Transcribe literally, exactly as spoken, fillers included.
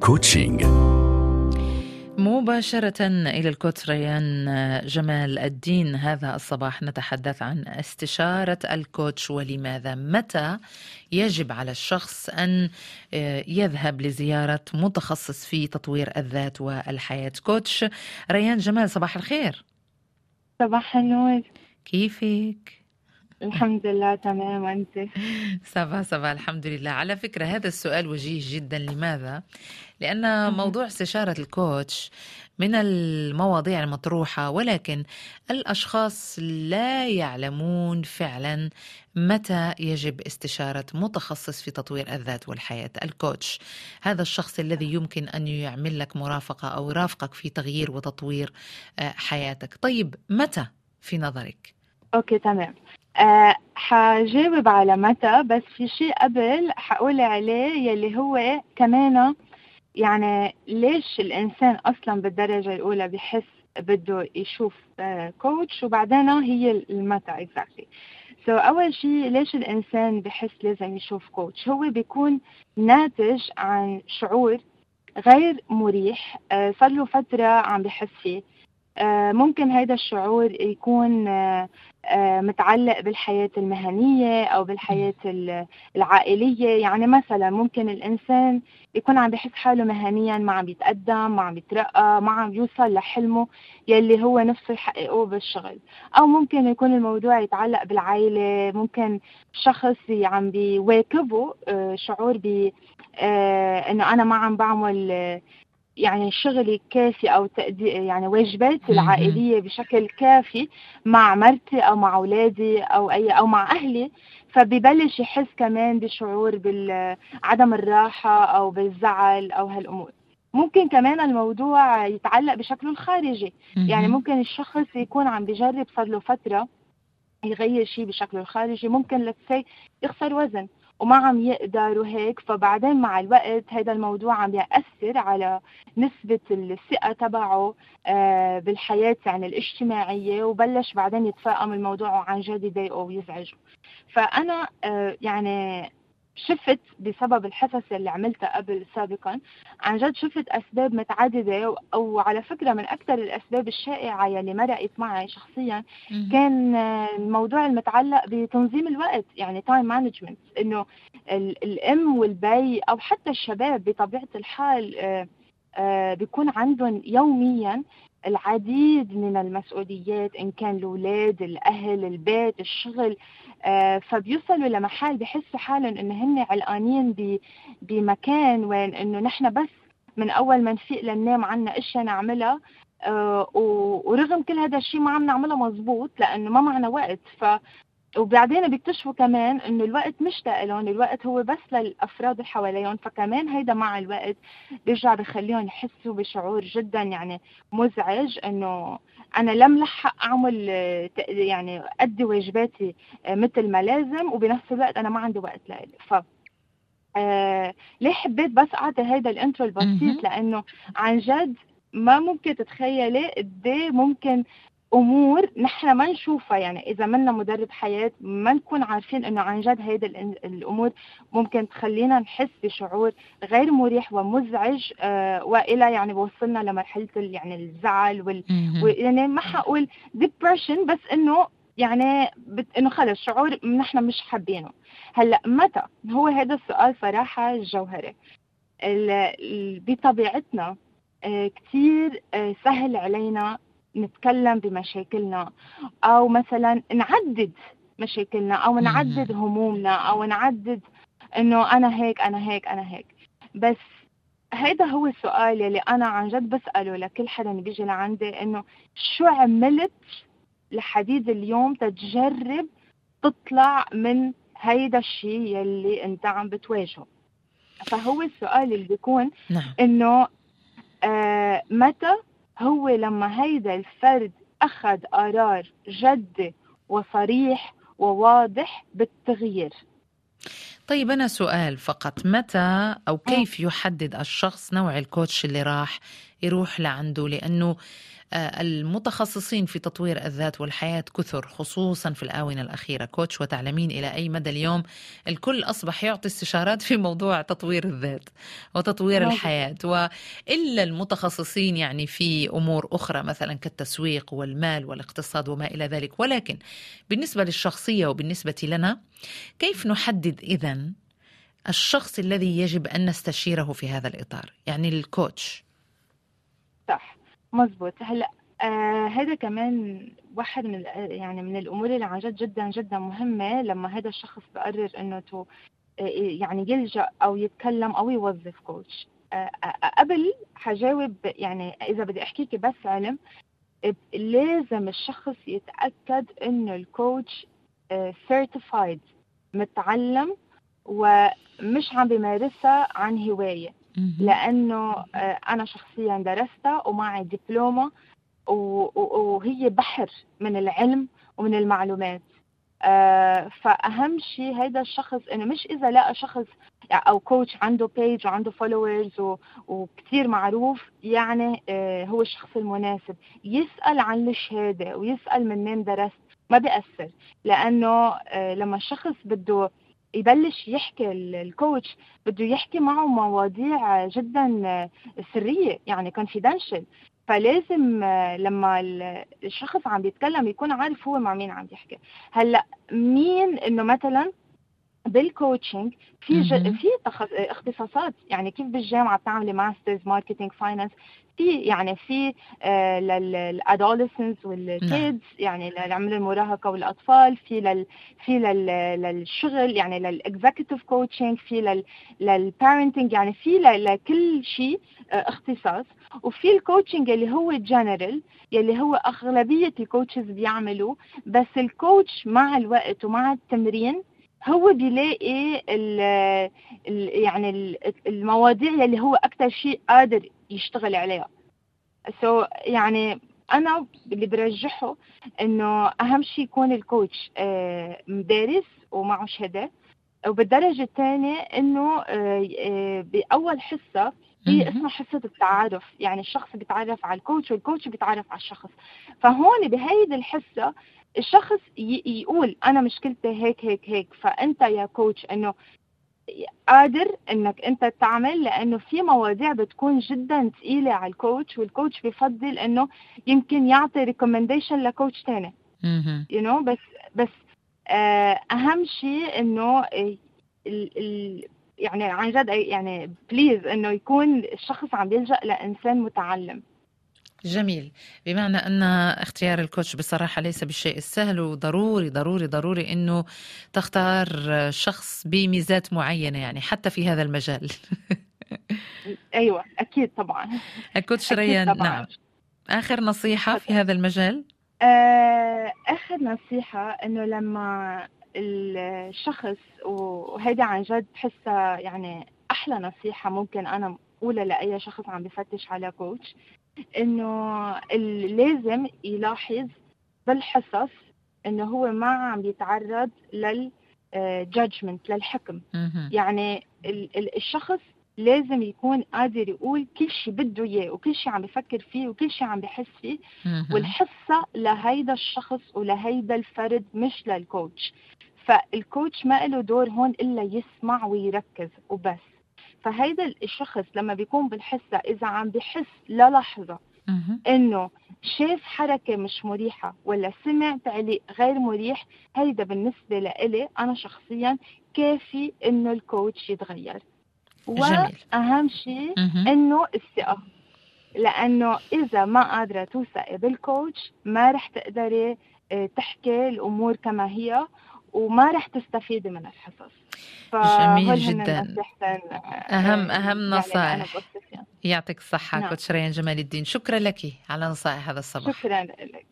كوتشينج. مباشرة إلى الكوتش ريان جمال الدين. هذا الصباح نتحدث عن استشارة الكوتش، ولماذا متى يجب على الشخص أن يذهب لزيارة متخصص في تطوير الذات والحياة. كوتش ريان جمال، صباح الخير. صباح النور. كيفك؟ الحمد لله تمام، وانت؟ صباح صباح الحمد لله. على فكرة هذا السؤال وجيه جدا. لماذا؟ لأن موضوع استشارة الكوتش من المواضيع المطروحة، ولكن الأشخاص لا يعلمون فعلا متى يجب استشارة متخصص في تطوير الذات والحياة. الكوتش هذا الشخص الذي يمكن أن يعمل لك مرافقة أو يرافقك في تغيير وتطوير حياتك. طيب متى في نظرك؟ اوكي تمام. أه حجاوب على متى، بس في شيء قبل حقول عليه يلي هو كمان، يعني ليش الإنسان أصلا بالدرجة الأولى بحس بده يشوف آه كوتش، وبعدين هي المتى exactly. so أول شيء ليش الإنسان بحس لازم يشوف كوتش؟ هو بيكون ناتج عن شعور غير مريح آه صار له فترة عم بحس فيه. آه ممكن هذا الشعور يكون آه آه متعلق بالحياة المهنية أو بالحياة العائلية. يعني مثلا ممكن الإنسان يكون عم بحس حاله مهنيا ما عم بيتقدم، ما عم بيترقى، ما عم يوصل لحلمه يلي هو نفسه يحققه بالشغل. أو ممكن يكون الموضوع يتعلق بالعائلة، ممكن شخص عم بيواكبه آه شعور ب آه إنه أنا ما عم بعمل آه يعني شغلي كافي أو تقدير، يعني واجباتي العائلية بشكل كافي مع مرتي أو مع أولادي أو أي أو مع أهلي، فبيبلش يحس كمان بشعور بعدم الراحة أو بالزعل أو هالأمور. ممكن كمان الموضوع يتعلق بشكله الخارجي، يعني ممكن الشخص يكون عم بيجرب صار له فترة يغير شيء بشكله الخارجي، ممكن لتسي يخسر وزن وما عم يقدر وهيك، فبعدين مع الوقت هذا الموضوع عم يأثر على نسبة الثقة تبعه بالحياة يعني الاجتماعية، وبلش بعدين يتفاقم الموضوع وعن جد يضايقه ويزعجه. فأنا يعني شفت بسبب الحصص اللي عملتها قبل سابقا، عن جد شفت أسباب متعددة، أو على فكرة من أكثر الأسباب الشائعة اللي مرقت معي شخصيا كان الموضوع المتعلق بتنظيم الوقت، يعني تايم مانجمنت. إنه الأم والبي أو حتى الشباب بطبيعة الحال بيكون عندهم يوميا العديد من المسؤوليات، إن كان الأولاد، الأهل، البيت، الشغل. آه فبيوصلوا لمحل بحسوا حالهم إنه هن علقانين بمكان وين إنه نحن بس من أول ما نفيق لننام عنا إشياء نعملها، آه ورغم كل هذا الشيء ما عم نعملها مزبوط لأنه ما معنا وقت. ف وبعدين بيكتشفوا كمان إنه الوقت مش لهم، الوقت هو بس للأفراد اللي حواليهم. فكمان هيدا مع الوقت بيرجع بخليهم يحسوا بشعور جدا يعني مزعج، إنه أنا لم لحق أعمل يعني أدي واجباتي مثل ما لازم، وبنفس الوقت أنا ما عندي وقت لإلي. ف آه ليه حبيت بس أعطي هيدا الانترو البسيط؟ لأنه عن جد ما ممكن تتخيلي قديه ممكن أمور نحن ما نشوفها، يعني إذا منا مدرب حياة ما نكون عارفين إنه عن جد هيدا الأمور ممكن تخلينا نحس بشعور غير مريح ومزعج، آه وإلى يعني بوصلنا لمرحلة يعني الزعل وال يعني ما حقول depression، بس إنه يعني بت... إنه خلص شعور نحن مش حابينه. هلا متى؟ هو هذا السؤال صراحة الجوهري. ال... ال... بطبيعتنا آه كتير آه سهل علينا نتكلم بمشاكلنا، أو مثلا نعدد مشاكلنا، أو نعدد همومنا، أو نعدد إنه أنا هيك أنا هيك أنا هيك. بس هيدا هو السؤال اللي أنا عن جد بسأله لكل حدا بيجي لعندي، إنه شو عملت لحديد اليوم تتجرب تطلع من هيدا الشيء يلي أنت عم بتواجهه؟ فهو السؤال اللي بيكون نعم. إنه آه متى هو لما هيدا الفرد أخذ قرار جدي وصريح وواضح بالتغيير. طيب أنا سؤال فقط، متى أو مم. كيف يحدد الشخص نوع الكوتش اللي راح يروح لعنده؟ لأنه آه، المتخصصين في تطوير الذات والحياة كثر، خصوصا في الآونة الأخيرة. كوتش وتعلمين إلى أي مدى اليوم الكل أصبح يعطي استشارات في موضوع تطوير الذات وتطوير مظبوط. الحياة، وإلا المتخصصين يعني في أمور أخرى مثلا كالتسويق والمال والاقتصاد وما إلى ذلك. ولكن بالنسبة للشخصية وبالنسبة لنا، كيف نحدد إذن الشخص الذي يجب أن نستشيره في هذا الإطار، يعني الكوتش؟ صح، مظبوط. هلا آه هذا كمان واحد من ال- يعني من الامور اللي عن جد جدا جدا مهمه لما هذا الشخص بقرر انه تو آه، يعني يلجأ او يتكلم او يوظف كوتش. آه آه، قبل حجاوب، يعني اذا بدي احكيكي بس علم، ب- لازم الشخص يتاكد انه الكوتش سيرتيفايد، متعلم، ومش عم بيمارسها عن هوايه. مهم. لأنه آه، أنا شخصيا درستها ومعي دبلومة، و- و- وهي بحر من العلم ومن المعلومات. آه، فأهم شيء هذا الشخص إنه مش إذا لقى شخص أو كوتش عنده بيج وعنده فولورز وكتير معروف يعني آه، هو الشخص المناسب. يسأل عن الشهادة ويسأل منين درست، ما بيأثر. لأنه آه، لما الشخص بده يبلش يحكي ال- الكوتش بده يحكي معه مواضيع جدا آه، سرية، يعني confidential. فلازم آه، لما ال- الشخص عم بيتكلم يكون عارف هو مع مين عم يحكي. هلا مين انه مثلا بالكوتشنج في ج... مهم. في تخص... اختصاصات، يعني كيف بالجامعه بتعملي ماسترز ماركتينج فاينانس، في يعني في آه للادوليسنس نعم. والكيدز، يعني للعمر المراهقه والاطفال، في لل في لل... للشغل، يعني للاكزيكتيف كوتشنج، في لل للبارنتنج، يعني في ل... لكل شيء آه اختصاص. وفي الكوتشنج اللي هو جنرال، يلي هو اغلبيه الكوتشز بيعملوا. بس الكوتش مع الوقت ومع التمرين هو بيلاقي ال ال يعني ال المواضيع اللي هو أكتر شيء قادر يشتغل عليها. سو so, يعني أنا اللي برجحه إنه أهم شيء يكون الكوتش آه، مدارس ومعه شهادة. وبالدرجة الثانية إنه آه، آه، بأول حصة هي مهم. اسمها حصة التعارف، يعني الشخص بيتعرف على الكوتش والكوتش بيتعرف على الشخص. فهون بهيدي الحصة الشخص ي- يقول أنا مشكلتي هيك هيك هيك، فأنت يا كوتش إنه قادر إنك أنت تعمل، لأنه في مواضيع بتكون جدا ثقيلة على الكوتش، والكوتش بيفضل إنه يمكن يعطي ريكومنديشن لكوتش تاني. مهم. you know بس بس آه، اهم شيء انه ال ال يعني عن جد يعني بليز انه يكون الشخص عم يلجأ لانسان متعلم. جميل. بمعنى أن اختيار الكوتش بصراحة ليس بالشيء السهل، وضروري ضروري ضروري أنه تختار شخص بميزات معينة، يعني حتى في هذا المجال. ايوه اكيد طبعا. الكوتش اكيد ريان، طبعا. نعم. آخر نصيحة في تفضل. هذا المجال؟ آه، اخر نصيحة انه لما الشخص، وهيدا عن جد بحسها يعني احلى نصيحة ممكن انا اقولها لاي شخص عم بفتش على كوتش، انه ال- لازم يلاحظ بالحصص انه هو ما عم يتعرض لل judgment، للحكم. مهم. يعني ال- ال- الشخص لازم يكون قادر يقول كل شيء بده اياه وكل شيء عم بفكر فيه وكل شيء عم بحس فيه. مهم. والحصة لهيدا الشخص ولهيدا الفرد مش للكوتش. فالكوتش ما له دور هون إلا يسمع ويركز وبس. فهيدا الشخص لما بيكون بالحصة إذا عم بحس للحظة مهم. إنه شاف حركة مش مريحة ولا سمع تعليق غير مريح، هيدا بالنسبة لإلي أنا شخصيا كافي إنه الكوتش يتغير. جميل. وأهم شيء مهم. إنه الثقة، لأنه إذا ما قادرة توثقي بالكوتش ما رح تقدري آه، تحكي الأمور كما هي، وما رح تستفيدي من الحصص. جميل فهول هن جدا. النصيحتين أهم آه، أهم يعني اللي أنا نصائح. بوصي فيها. يعطيك الصحة نعم، كوتش ريان جمال الدين، شكرا لك على نصائح هذا الصباح. شكرا لك.